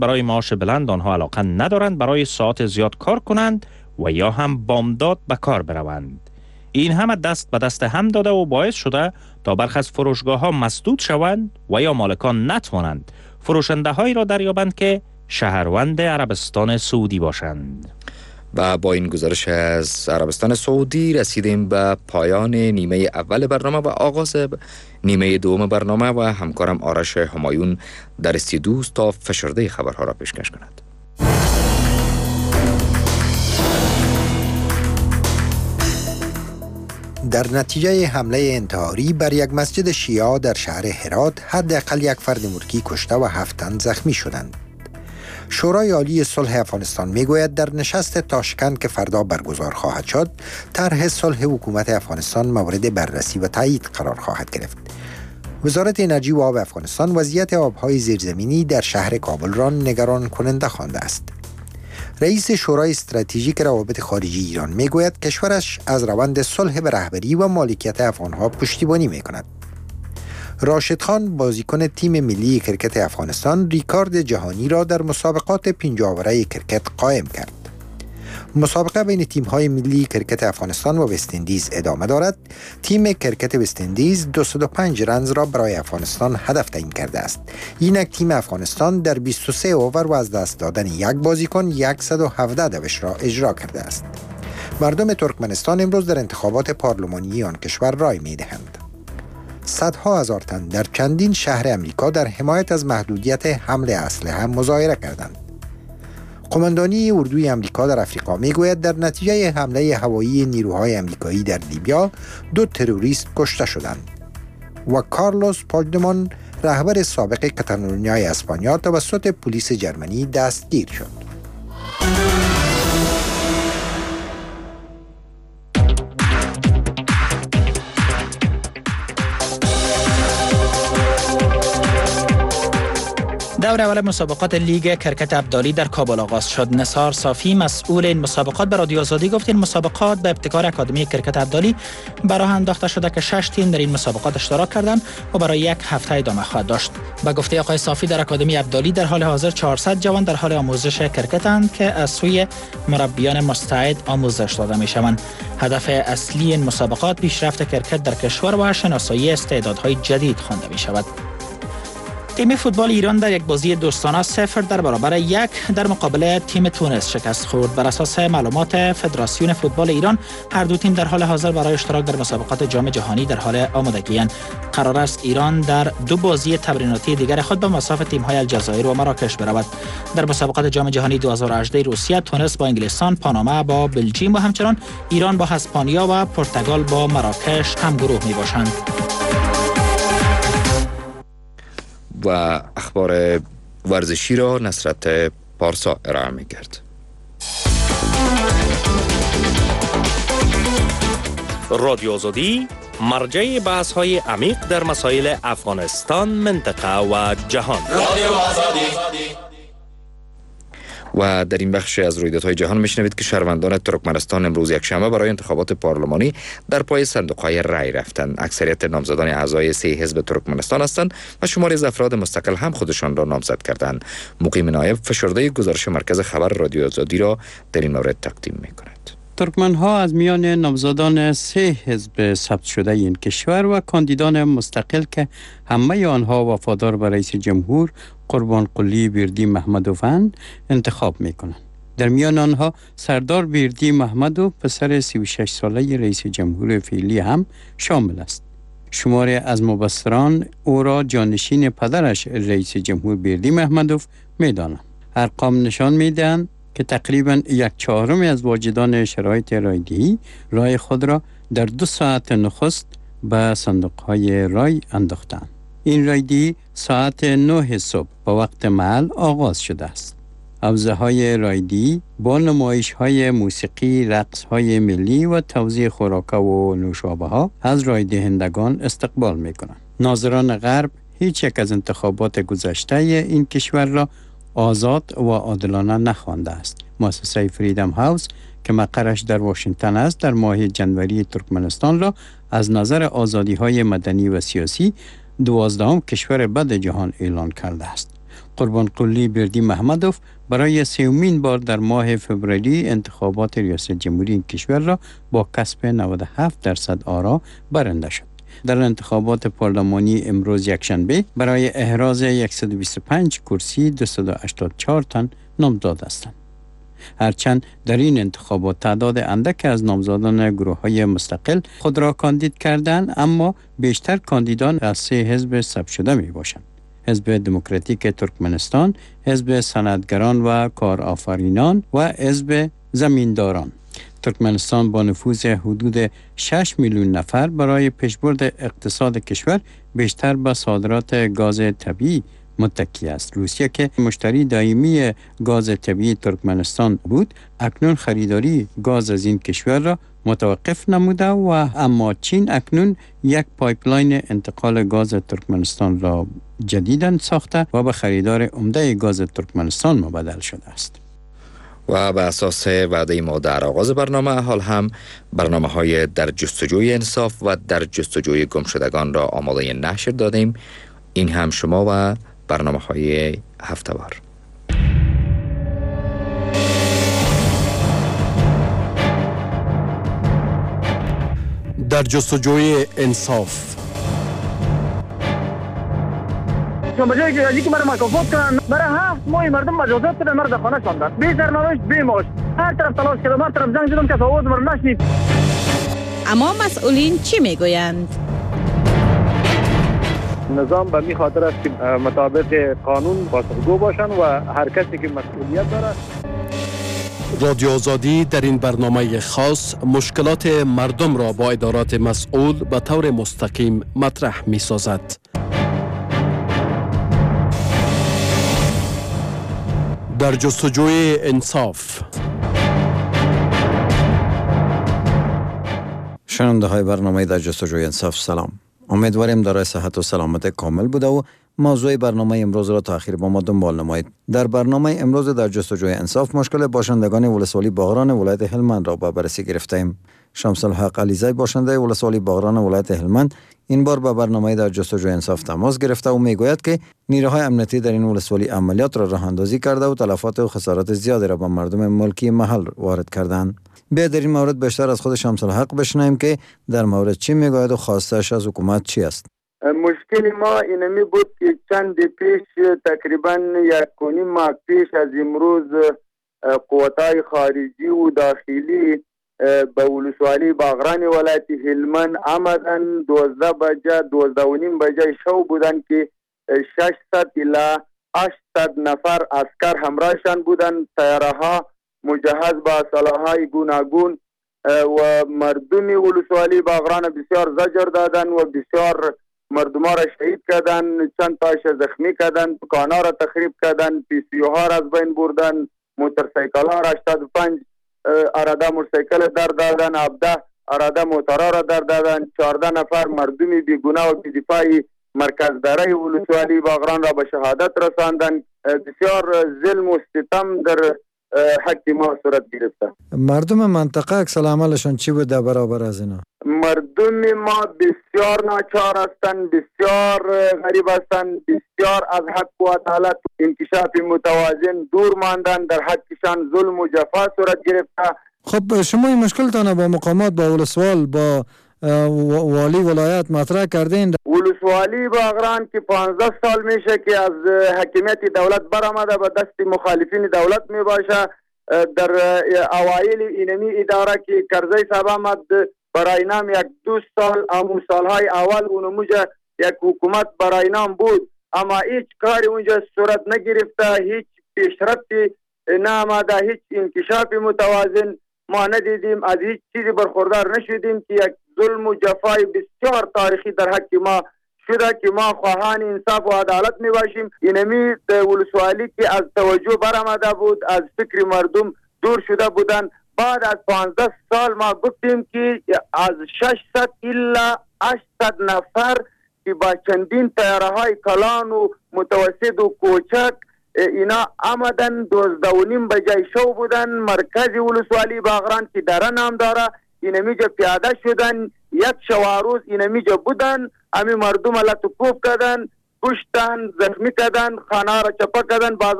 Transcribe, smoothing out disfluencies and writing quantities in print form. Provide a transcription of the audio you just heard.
برای معاش بلند آنها علاقه ندارند برای ساعت زیاد کار کنند و یا هم بامداد به کار بروند. این همه دست به دست هم داده و باعث شده تا برخی از فروشگاه ها مسدود شوند و یا مالکان نتوانند فروشنده هایی را دریابند که شهروند عربستان سعودی باشند. و با این گزارش از عربستان سعودی رسیدیم به پایان نیمه اول برنامه و آغاز نیمه دوم برنامه و همکارم آرش همایون در استودیو تا فشرده خبرها را پیشکش کند. در نتیجه حمله انتحاری بر یک مسجد شیعه در شهر هرات حداقل یک فرد مرکی کشته و 7 تن زخمی شدند. شورای عالی صلح افغانستان میگوید در نشست تاشکند که فردا برگزار خواهد شد، طرح صلح حکومت افغانستان مورد بررسی و تایید قرار خواهد گرفت. وزارت انرژی و آب افغانستان وضعیت آبهای زیرزمینی در شهر کابل را نگران کننده خوانده است. رئیس شورای استراتژیک روابط خارجی ایران میگوید کشورش از روند صلح به رهبری و مالکیت افغانها پشتیبانی میکند. راشد خان بازیکن تیم ملی کرکت افغانستان ریکارد جهانی را در مسابقات 50 آوره کرکت قائم کرد. مسابقه بین تیم‌های ملی کرکت افغانستان و وست اندیز ادامه دارد. تیم کرکت وست اندیز 205 رنز را برای افغانستان هدف تعیین کرده است. اینک تیم افغانستان در 23 اوور و از دست دادن یک بازیکن 117 دوش را اجرا کرده است. مردم ترکمنستان امروز در انتخابات پارلمانی آن کشور رای می‌دهند. صدها هزار تن در چندین شهر امریکا در حمایت از محدودیت حمل اسلحه مظاهره کردند. قماندانی اردوی امریکا در افریقا میگوید در نتیجه حمله هوایی نیروهای امریکایی در لیبیا 2 تروریست کشته شدند. و کارلوس پاژدمان رهبر سابق کاتالونیای اسپانیا توسط پلیس جرمنی دستگیر شد. دور اول مسابقات لیگ کرکت ابدالی در کابل آغاز شد. نثار صافی مسئول این مسابقات به رادیو آزادی گفت این مسابقات به ابتکار اکادمی کرکت ابدالی به راه انداخته شده که 6 تیم در این مسابقات اشتراک کردند و برای 1 هفته ادامه خواهد داشت. به گفته آقای صافی در اکادمی ابدالی در حال حاضر 400 جوان در حال آموزش کرکتند که از سوی مربیان مستعد آموزش داده میشوند. هدف اصلی این مسابقات پیشرفت کرکت در کشور و شناسایی استعدادهای جدید خوانده میشود. تیم فوتبال ایران در یک بازی دوستانه 0 در برابر 1 در مقابل تیم تونس شکست خورد. بر اساس معلومات فدراسیون فوتبال ایران هر دو تیم در حال حاضر برای اشتراک در مسابقات جام جهانی در حال آمادگی اند. قرار است ایران در 2 بازی تمریناتی دیگر خود به مصاف تیم‌های الجزایر و مراکش برود. در مسابقات جام جهانی 2018 روسیه تونس با انگلستان، پاناما با بلژیم و همچنان ایران با اسپانیا و پرتغال با مراکش هم گروه میباشند. و اخبار ورزشی را نصرت پارسا ارائه می‌کرد. رادیو آزادی مرجع بحث‌های عمیق در مسائل افغانستان، منطقه و جهان. رادیو آزادی. و در این بخش از رویدادهای جهان میشنوید که شهروندان ترکمنستان امروز یکشنبه برای انتخابات پارلمانی در پای صندوق‌های رای رفتند. اکثریت نامزدان اعضای 3 حزب ترکمنستان هستند و شماری از افراد مستقل هم خودشان را نامزد کردند. مقیم نایب فشرده گزارش مرکز خبر رادیو آزادی را در این مورد تقدیم می‌کند. ترکمن‌ها از میان نامزدان 3 حزب ثبت شده این کشور و کاندیدان مستقل که همه آنها وفادار به رئیس جمهور قربانقلی بیردی محمدوفند انتخاب می‌کنند. در میان آنها سردار بیردی محمدو پسر 36 ساله رئیس جمهور فعلی هم شامل است. شماری از مبصران او را جانشین پدرش رئیس جمهور بیردی محمدوف می‌دانند. ارقام نشان می‌دهند که تقریباً 1/4 از واجدان شرایط رایدهی رای خود را در 2 ساعت نخست به صندوق‌های رای انداختند. این رایدهی ساعت 9 صبح به وقت محل آغاز شده است. حوزه‌های رایدهی با نمایش‌های موسیقی، رقص‌های ملی و توزیع خوراک‌ها و نوشابه‌ها از رایدهندگان استقبال می‌کنند. ناظران غرب هیچ یک از انتخابات گذشته این کشور را آزاد و عادلانه نخوانده است. مؤسسه فریدم هاوس که مقرش در واشنگتن است در ماه جنوری ترکمنستان را از نظر آزادی‌های مدنی و سیاسی 12ام کشور بد جهان اعلان کرده است. قربانقلی بردی محمدوف برای سومین بار در ماه فوریه انتخابات ریاست جمهوری این کشور را با کسب 97% آرا برنده شد. در انتخابات پارلمانی امروز یکشنبه برای احراز 125 کرسی 284 تن نامزد هستند. هرچند در این انتخابات تعداد اندک از نامزدان گروه‌های مستقل خود را کاندید کردند، اما بیشتر کاندیدان از 3 حزب ثبت شده می باشند: حزب دموکراتیک ترکمنستان، حزب صنعتگران و کارآفرینان و حزب زمینداران. ترکمنستان با نفوذ حدود 6 میلیون نفر برای پیشبرد اقتصاد کشور بیشتر به صادرات گاز طبیعی متکی است. روسیه که مشتری دائمی گاز طبیعی ترکمنستان بود، اکنون خریداری گاز از این کشور را متوقف نموده و اما چین اکنون یک پایپلاین انتقال گاز ترکمنستان را جدیداً ساخته و به خریدار عمده گاز ترکمنستان مبدل شده است. و به اساس وعده ما در آغاز برنامه، حال هم برنامه‌های در جستجوی انصاف و در جستجوی گمشدگان را آماده نشر دادیم. این هم شما و برنامه‌های هفته‌وار. در جستجوی انصاف. شما جایی که ازی که مرا مکافات کنن، برای 7 ماه مردم مجازات کنن، مرا در خانه شاندن، بی سرنوشت بی معاش. هر طرف تلاش کردم، هر طرف زنگ زدم که آواز مرا نشنید. اما مسئولین چی میگویند؟ نظام به می خاطر است که مطابق قانون پاسخگو باشن و هر کسی که مسئولیت داره. رادیو آزادی در این برنامه خاص مشکلات مردم را با ادارات مسئول به طور مستقیم مطرح می سازد. در جستجوی انصاف. شنونده های برنامه در جستجوی انصاف، سلام. امیدواریم دارای صحت و سلامت کامل بوده و موضوع برنامه امروز را تا آخر با ما دنبال نمایید. در برنامه امروز در جستجوی انصاف مشکل باشندگان ولسوالی باغران ولایت هلمند را به بررسی گرفتیم. شمس الحق علیزی باشنده ولسوالی باغران ولایت هلمند این بار به برنامه در جستجوی انصاف تماس گرفته و میگوید که نیروهای امنیتی در این ولسوالی عملیات را راه اندازی کرده و تلفات و خسارات زیادی را به مردم ملکی محل وارد کردند. بیا در این مورد بیشتر از خود شمس الحق بشنویم که در مورد چی میگوید و خواستش از حکومت چی است. مشکل ما اینمی بود که چند پیش تقریبا 1.5 ماه پیش از امروز قوتای خارجی و داخلی به ولسوالی باغران ولایت هلمند آمدن. 12 بجه 12:30 بجه شو بودن که 600 الی 800 نفر عسکر همراهشان بودن، طیاره‌ها مجهز با سلاح‌های گوناگون و مردم ولسوالی باغران بسیار زجر دادن و بسیار مردم را شهید کردن، چند تاش زخمی کردن، دکان‌ها را تخریب کردن، پیسیوها را از بین بردن، موتورسیکل‌ها را 85 اراده موتورسیکل در دادن، 17 اراده موتورها را در دادن، 14 نفر مردم بیگناه و بی‌دفاعی مرکز داره ولسوالی باغران را به شهادت رساندن. بسیار ظلم و ستم در حق ما صورت گرفته. مردم منطقه عکس العملشون چی بود در برابر از اینا؟ مردم ما بسیار ناچار هستند، بسیار غریب هستند، بسیار از حق و عدالت انکشاف متوازن دور ماندن، در حقشان ظلم و جفا صورت گرفته. خب شما این مشکلتان با مقامات، با ولسوال، با والی ولایت مطرح کردین؟ ولسوالی باغران که 15 سال میشه که از حکمیت دولت برآمده به دست مخالفین دولت میباشه. در اوایل اینمی اداره که کرزی صاحب آمد برای نام 1-2 سال همون سالهای اول اونموجه یک حکومت برای نام بود، اما هیچ کاری اونجا صورت نگرفته، هیچ پیشرفتی نآمده، هیچ انکشاف متوازن ما ندیدیم، از هیچ چیزی برخوردار نشدیم که یک ظلم و جفای بسیار تاریخی در حق ما شده که ما خواهان انصاف و عدالت می باشیم. اینمی ولسوالی که از توجه برآمده بود، از فکر مردم دور شده بودن، بعد از 15 سال ما گفتیم که از 600 الی 800 نفر که با چندین طیاره‌های کلان و متوسط و کوچک اینا آمدن 12:30 بجه شو بودن مرکز ولسوالی باغران که دره نام داره، اینمیجا پیاده شدن، یک شواروز اینمیجا بودن، امی مردم لطفوف کردن، کشتن، زخمی کردن، خانه را چپا کردن.